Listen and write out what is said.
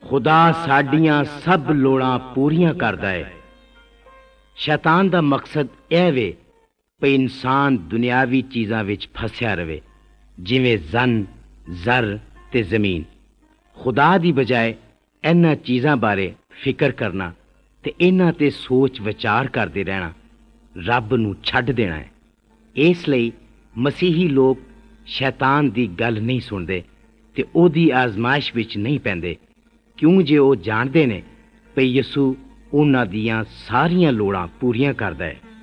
खुदा साडियां सब लोड़ां पूरियां करदा है। शैतान दा मकसद यह वे कि इंसान दुनियावी चीज़ां विच फसिया रहे, जिवें जन, जर ते जमीन। खुदा दी बजाय इन्हां चीज़ां बारे फिक्र करना ते इन्हां ते सोच विचार करते रहना रब नूं छड्ड देना है। इसलिए मसीही लोग शैतान दी गल नहीं सुनते ते ओदी आजमाइश विच नहीं पैंदे, क्यों जे वो जानते ने कि यसू उन्हां दियां सारियां लोड़ां पूरियां करदा है।